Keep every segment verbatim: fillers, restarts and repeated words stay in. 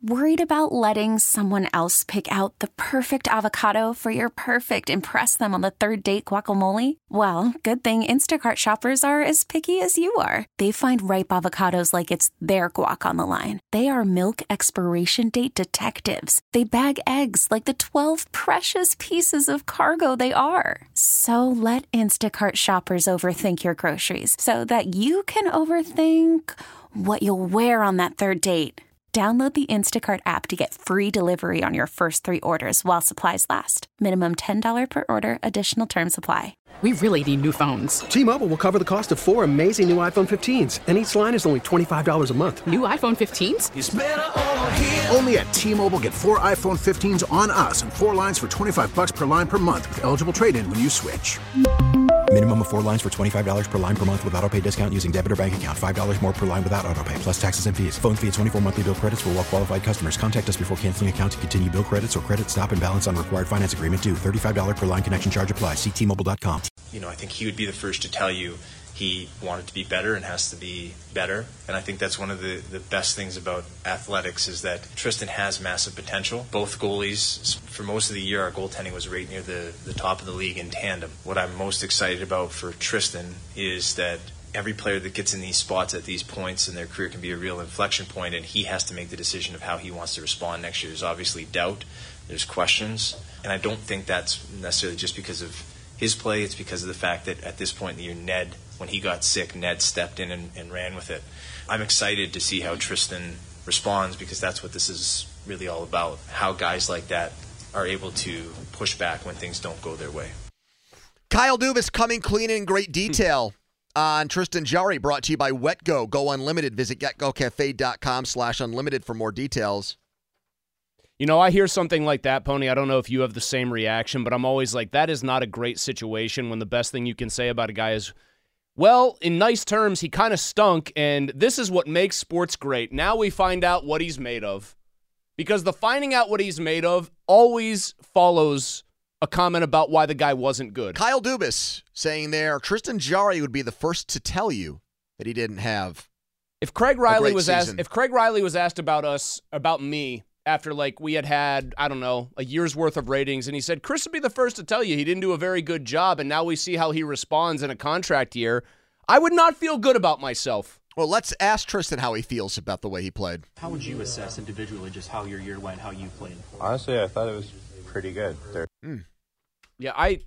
Worried about letting someone else pick out the perfect avocado for your perfect impress them on the third date guacamole? Well, good thing Instacart shoppers are as picky as you are. They find ripe avocados like it's their guac on the line. They are milk expiration date detectives. They bag eggs like the twelve precious pieces of cargo they are. So let Instacart shoppers overthink your groceries so that you can overthink what you'll wear on that third date. Download the Instacart app to get free delivery on your first three orders while supplies last. Minimum ten dollars per order. Additional terms apply. We really need new phones. T-Mobile will cover the cost of four amazing new iPhone fifteens, and each line is only twenty-five dollars a month. New iPhone fifteens? It's better over here. Only at T-Mobile, get four iPhone fifteens on us and four lines for twenty-five dollars per line per month with eligible trade-in when you switch. Minimum of four lines for twenty-five dollars per line per month with autopay discount using debit or bank account. five dollars more per line without autopay, plus taxes and fees. Phone fee at twenty-four monthly bill credits for well-qualified customers. Contact us before canceling account to continue bill credits or credit stop and balance on required finance agreement due. thirty-five dollars per line connection charge applies. See T Mobile dot com. You know, I think he would be the first to tell you he wanted to be better and has to be better. And I think that's one of the, the best things about athletics is that Tristan has massive potential. Both goalies, for most of the year, our goaltending was right near the, the top of the league in tandem. What I'm most excited about for Tristan is that every player that gets in these spots at these points in their career can be a real inflection point, and he has to make the decision of how he wants to respond next year. There's obviously doubt, there's questions, and I don't think that's necessarily just because of his play. It's because of the fact that at this point in the year, Ned, when he got sick, Ned stepped in and, and ran with it. I'm excited to see how Tristan responds because that's what this is really all about, how guys like that are able to push back when things don't go their way. Kyle Dubas coming clean in great detail on Tristan Jarry, brought to you by WetGo. Go Unlimited. Visit getgocafe.com slash unlimited for more details. You know, I hear something like that, Pony. I don't know if you have the same reaction, but I'm always like, that is not a great situation when the best thing you can say about a guy is, well, in nice terms, he kind of stunk, and this is what makes sports great. Now we find out what he's made of. Because the finding out what he's made of always follows a comment about why the guy wasn't good. Kyle Dubas saying there, Tristan Jarry would be the first to tell you that he didn't have if Craig Riley was season. asked if Craig Riley was asked about us, about me, after like we had had, I don't know, a year's worth of ratings, and he said, Chris would be the first to tell you he didn't do a very good job, and now we see how he responds in a contract year, I would not feel good about myself. Well, let's ask Tristan how he feels about the way he played. How would you assess individually just how your year went, how you played? Honestly, I thought it was pretty good. Mm. Yeah, I,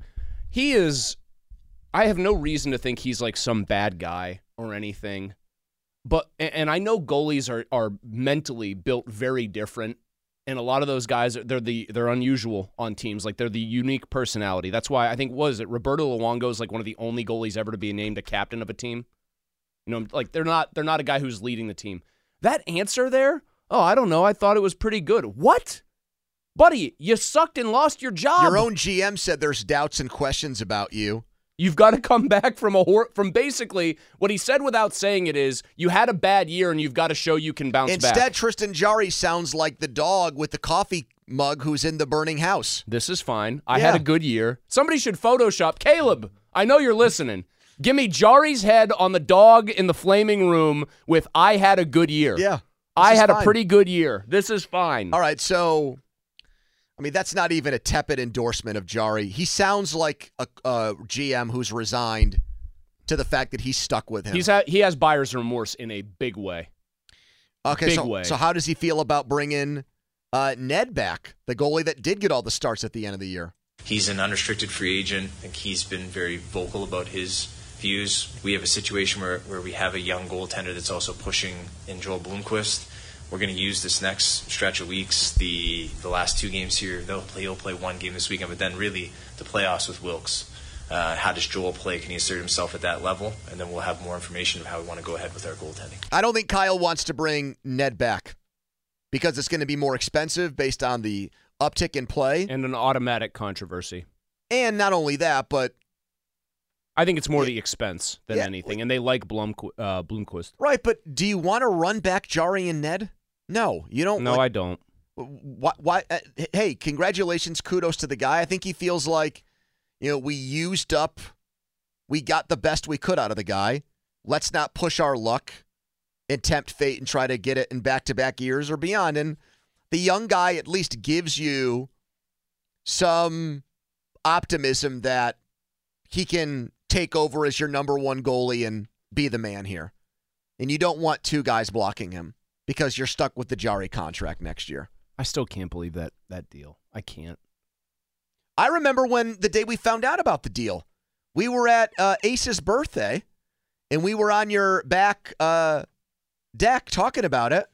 he is, I have no reason to think he's like some bad guy or anything. But, and I know goalies are, are mentally built very different, and a lot of those guys, they're the they're unusual on teams. Like, they're the unique personality. That's why I think, what is it, Roberto Luongo is like one of the only goalies ever to be named a captain of a team. You know, like, they're not they're not a guy who's leading the team. That answer there, oh, I don't know, I thought it was pretty good. What? Buddy, you sucked and lost your job. Your own G M said there's doubts and questions about you. You've got to come back from a hor- from basically what he said without saying it is you had a bad year and you've got to show you can bounce Instead, back. Instead, Tristan Jarry sounds like the dog with the coffee mug who's in the burning house. This is fine. I yeah. had a good year. Somebody should Photoshop. Caleb, I know you're listening. Give me Jarry's head on the dog in the flaming room with I had a good year. Yeah. I had fine. a pretty good year. This is fine. All right, so... I mean, that's not even a tepid endorsement of Jarry. He sounds like a, a G M who's resigned to the fact that he's stuck with him. He's ha- he has buyer's remorse in a big way. Okay, big so, way. so how does he feel about bringing uh, Ned back, the goalie that did get all the starts at the end of the year? He's an unrestricted free agent. I think he's been very vocal about his views. We have a situation where, where we have a young goaltender that's also pushing in Joel Blomqvist. We're going to use this next stretch of weeks, the the last two games here. They'll play, he'll play one game this weekend, but then really the playoffs with Wilkes. Uh, how does Joel play? Can he assert himself at that level? And then we'll have more information of how we want to go ahead with our goaltending. I don't think Kyle wants to bring Ned back because it's going to be more expensive based on the uptick in play. And an automatic controversy. And not only that, but... I think it's more the expense than yeah, anything, and they like Blomqu- uh, Blomqvist. Right, but do you want to run back Jarry and Ned? No, you don't. No, like, I don't. Why? why uh, hey, congratulations, kudos to the guy. I think he feels like, you know, we used up, we got the best we could out of the guy. Let's not push our luck. and tempt fate and try to get it in back-to-back years or beyond. And the young guy at least gives you some optimism that he can take over as your number one goalie and be the man here. And you don't want two guys blocking him because you're stuck with the Jarry contract next year. I still can't believe that that deal. I can't. I remember when the day we found out about the deal, we were at uh, Ace's birthday, and we were on your back uh, deck talking about it,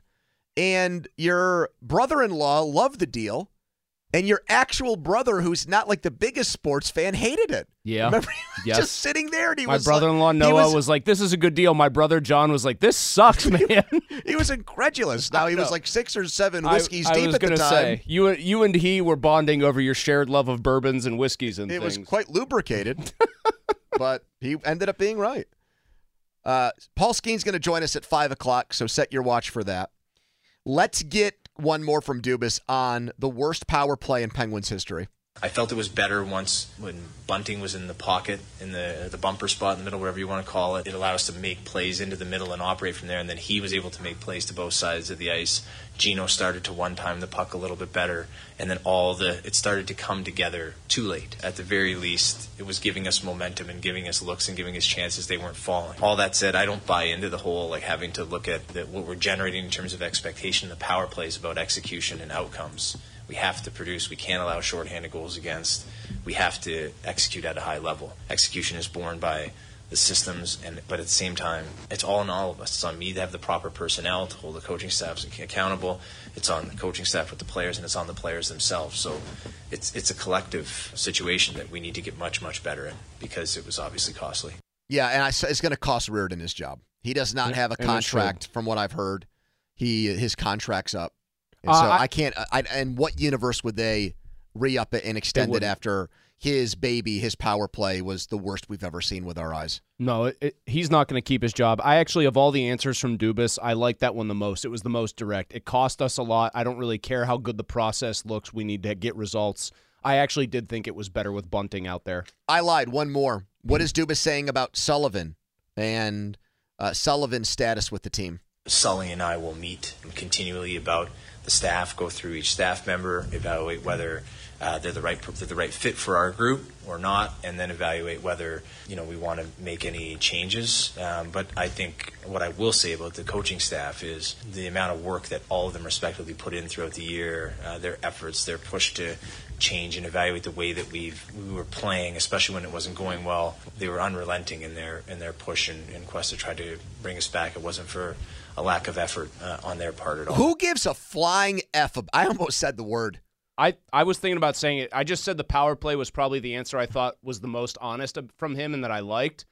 and your brother-in-law loved the deal, and your actual brother, who's not like the biggest sports fan, hated it. Yeah. Remember? Yes. Just sitting there, and he My was brother-in-law like, Noah was, was like, "This is a good deal." My brother John was like, "This sucks, man." He was incredulous. Now he was like six or seven whiskeys I, deep I was at the gonna time. say you you and he were bonding over your shared love of bourbons and whiskeys and it things. was quite lubricated, but he ended up being right. Uh, Paul Skeen's going to join us at five o'clock, so set your watch for that. Let's get one more from Dubas on the worst power play in Penguins history. I felt it was better once when Bunting was in the pocket, in the the bumper spot in the middle, whatever you want to call it. It allowed us to make plays into the middle and operate from there, and then he was able to make plays to both sides of the ice. Gino started to one-time the puck a little bit better, and then all the it started to come together too late. At the very least, it was giving us momentum and giving us looks and giving us chances. They weren't falling. All that said, I don't buy into the whole like having to look at the, what we're generating in terms of expectation. The power play is about execution and outcomes. We have to produce. We can't allow shorthanded goals against. We have to execute at a high level. Execution is borne by the systems, and but at the same time, it's all on all of us. It's on me to have the proper personnel to hold the coaching staffs accountable. It's on the coaching staff with the players, and it's on the players themselves. So it's it's a collective situation that we need to get much, much better in because it was obviously costly. Yeah, and I, it's going to cost Reardon his job. He does not have a contract, from what I've heard. He his contract's up. And uh, so I, I can't. I, and what universe would they re-up it and extend it after his baby, his power play was the worst we've ever seen with our eyes? No, it, it, he's not going to keep his job. I actually, of all the answers from Dubas, I like that one the most. It was the most direct. It cost us a lot. I don't really care how good the process looks. We need to get results. I actually did think it was better with Bunting out there. I lied. One more. What is Dubas saying about Sullivan and uh, Sullivan's status with the team? Sully and I will meet continually about the staff, go through each staff member, evaluate whether uh, they're the right they're the right fit for our group or not, and then evaluate whether you know we want to make any changes. Um, but I think what I will say about the coaching staff is the amount of work that all of them respectively put in throughout the year, uh, their efforts, their push to change and evaluate the way that we've we were playing, especially when it wasn't going well. They were unrelenting in their in their push and, and quest to try to bring us back. It wasn't for a lack of effort uh, on their part at all. Who gives a flying F? I almost said the word. I, I was thinking about saying it. I just said the power play was probably the answer I thought was the most honest from him and that I liked.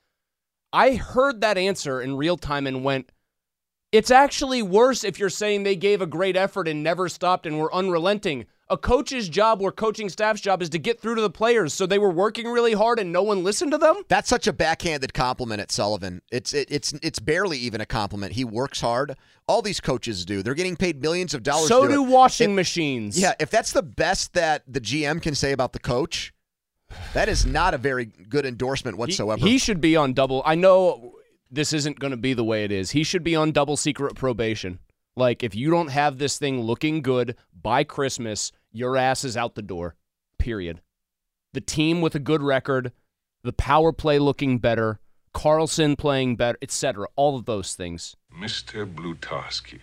I heard that answer in real time and went, it's actually worse if you're saying they gave a great effort and never stopped and were unrelenting. A coach's job or coaching staff's job is to get through to the players, so they were working really hard and no one listened to them? That's such a backhanded compliment at Sullivan. It's it, it's it's barely even a compliment. He works hard. All these coaches do. They're getting paid millions of dollars So to do, do it. washing if, machines. Yeah, if that's the best that the G M can say about the coach, that is not a very good endorsement whatsoever. He, he should be on double. I know this isn't going to be the way it is. He should be on double secret probation. Like, if you don't have this thing looking good by Christmas, your ass is out the door, period. The team with a good record, the power play looking better, Carlson playing better, et cetera. All of those things. Mister Blutowski.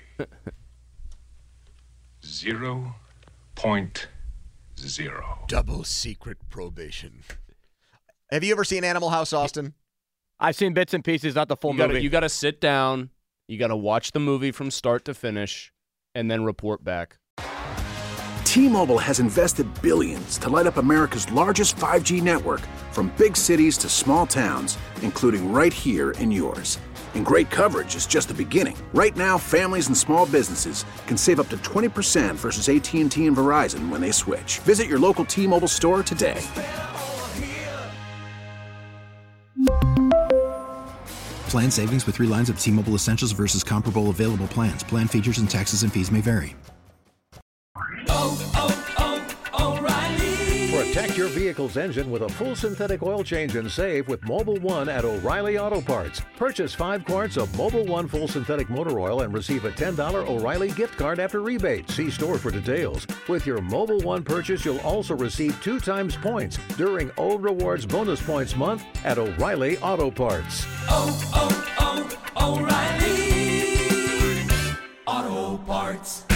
Zero point zero. Double secret probation. Have you ever seen Animal House, Austin? I've seen bits and pieces, not the full you gotta, movie. You got to sit down. You got to watch the movie from start to finish and then report back. T-Mobile has invested billions to light up America's largest five G network, from big cities to small towns, including right here in yours. And great coverage is just the beginning. Right now, families and small businesses can save up to twenty percent versus A T and T and Verizon when they switch. Visit your local T-Mobile store today. Plan savings with three lines of T-Mobile Essentials versus comparable available plans. Plan features and taxes and fees may vary. Oh, oh, oh, O'Reilly. For a Protect your vehicle's engine with a full synthetic oil change and save with Mobil one at O'Reilly Auto Parts. Purchase five quarts of Mobil one full synthetic motor oil and receive a ten dollars O'Reilly gift card after rebate. See store for details. With your Mobil one purchase, you'll also receive two times points during O Rewards Bonus Points Month at O'Reilly Auto Parts. Oh, oh, oh, O'Reilly Auto Parts.